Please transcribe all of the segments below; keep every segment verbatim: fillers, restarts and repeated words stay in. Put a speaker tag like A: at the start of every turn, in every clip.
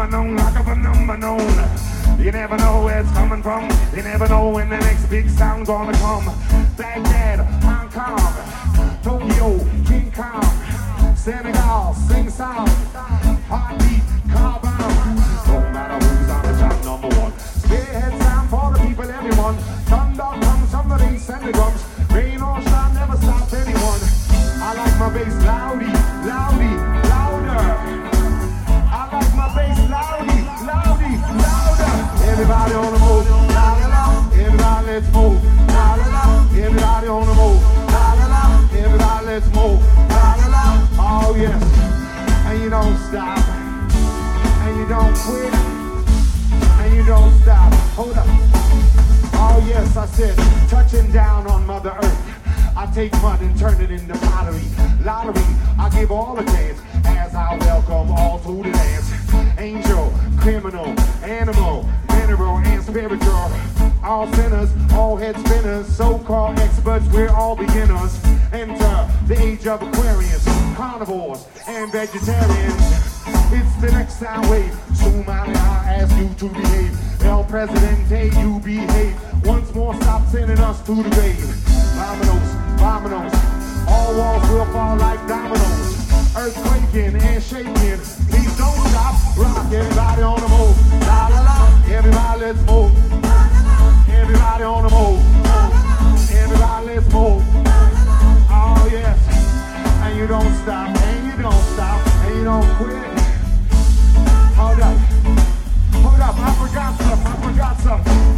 A: phenomenon, like a phenomenon. You never know where it's coming from. You never know when the next big sound gonna come. Baghdad, Hong Kong, Tokyo, King Kong, Senegal, sing song, heartbeat, car bomb. No matter who's on the top, number one. Spearhead sound for the people, everyone. Thunder comes, somebody send the drums. Rain or shine, never stops anyone. I like my bass loudy, loudy, louder. I like my bass loudy, loudy, louder. Everybody on the move, la la la. Everybody let's move, la la la. Everybody on the move, la la la. Everybody let's move, la la la. Oh yes, and you don't stop, and you don't quit, and you don't stop. Hold up. Oh yes, I said touching down on Mother Earth. I take mud and turn it into pottery. Lottery, I give all a chance as I welcome all to the dance. Angel, criminal, animal, mineral, and spiritual. All sinners, all head spinners, so-called experts, we're all beginners. Enter the age of Aquarius, carnivores, and vegetarians. It's the next sound wave. Soon I ask you to behave. El Presidente, you behave. Once more, stop sending us to the grave. Vominos, vominos. All walls will fall like dominoes. Earthquaking and shaking. Please don't stop. Rock, everybody on the move. La la la. Everybody let's move. Everybody on the move. Everybody let's move. Oh yes. And you don't stop. And you don't stop. And you don't quit. Hold up. Hold up. I forgot something. I forgot something.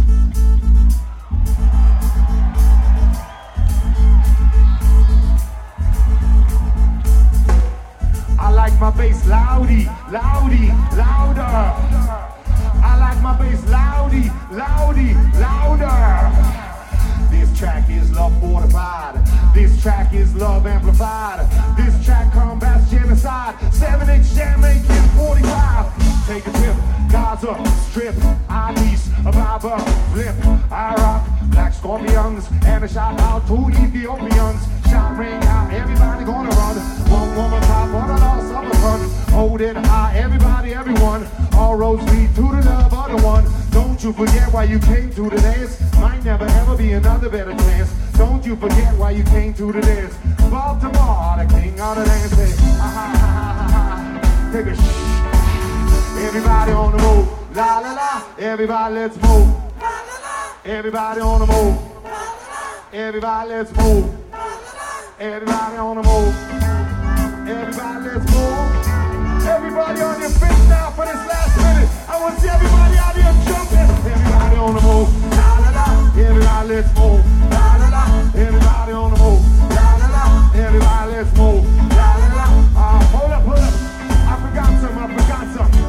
A: I like my bass loudy, loudy, louder. I like my bass loudy, loudy, louder. This track is love fortified. This track is love amplified. This track combats genocide. seven inch Jamaican forty-five. Take a tip, Gaza, strip, Addis Ababa, flip. I rock black scorpions and a shout out to Ethiopians. Shout ring out, everybody gonna run. One woman top for the loss of the fun. Hold it high, everybody, everyone. All roads lead to the love of the one. Don't you forget why you came to the dance. Might never ever be another better chance. Don't you forget why you came to the dance. Baltimore, the king of the dance. Hey, ah, ha, ha, ha, ha. Take a shh. Everybody on the move. La la la. Everybody let's move. Everybody on the move. Everybody let's move. Everybody on the move. Everybody let's move. Everybody on your feet now for this last minute. I want to see everybody out here jumping. Everybody on the move. La la la. Everybody let's move. La la la. Everybody on the move. La la la. Everybody let's move. La la la. Uh, hold up, hold up. I forgot something. I forgot something.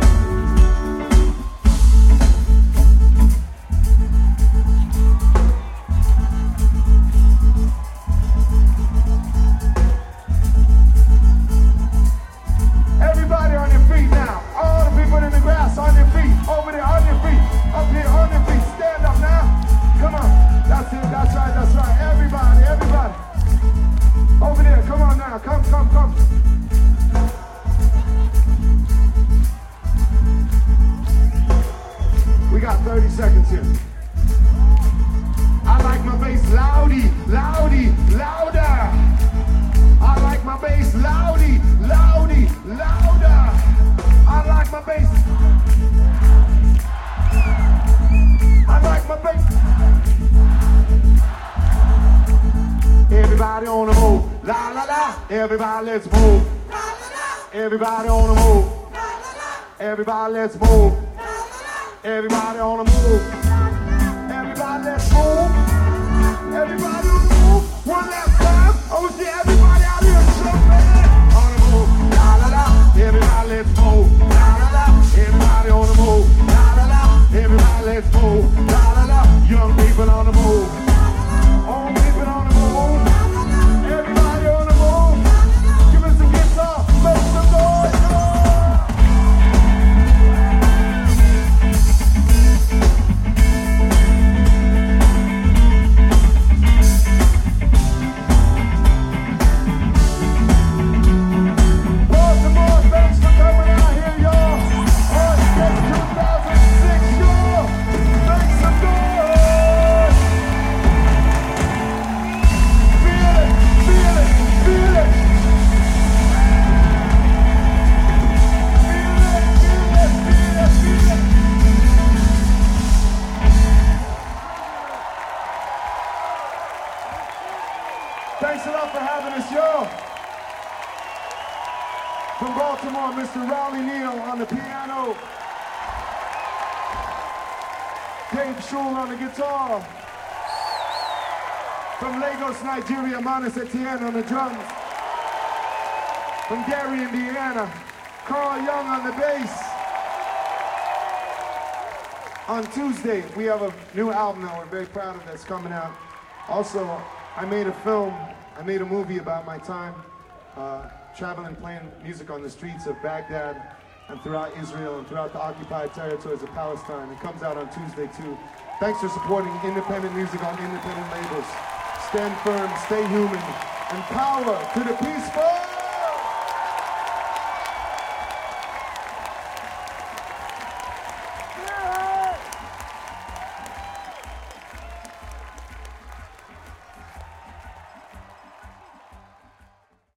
A: Everybody on your feet now. All the people in the grass on your feet. Over there on your feet. Up here on your feet. Stand up now. Come on. That's it. That's right. That's right. Everybody. Everybody. Over there. Come on now. Come, come, come. We got thirty seconds here. I like my bass loudy, loudy, louder. I like my bass loudy, loudy, louder. I like my bass. I like my bass. Everybody on the move. La la la. Everybody let's move. Everybody on the move. Everybody let's move. Everybody on the move. Everybody let's move. Everybody on the move. One last time. I want to see everybody out here jumping. On the move. La la la. Everybody let's move. La la la. Everybody on the move. La la la. Everybody let's move. La la la. Young people on the move. Old people on the move. Everybody on the move. Give us a guitar. Make some noise. Baltimore, thanks for coming out here, y'all. Dave Shul on the guitar. From Lagos, Nigeria, Manas Etienne on the drums. From Gary, Indiana, Carl Young on the bass. On Tuesday, we have a new album that we're very proud of that's coming out. Also, I made a film, I made a movie about my time uh, traveling, playing music on the streets of Baghdad and throughout Israel and throughout the occupied territories of Palestine. It comes out on Tuesday too. Thanks for supporting independent music on independent labels. Stand firm, stay human, and power to the peaceful!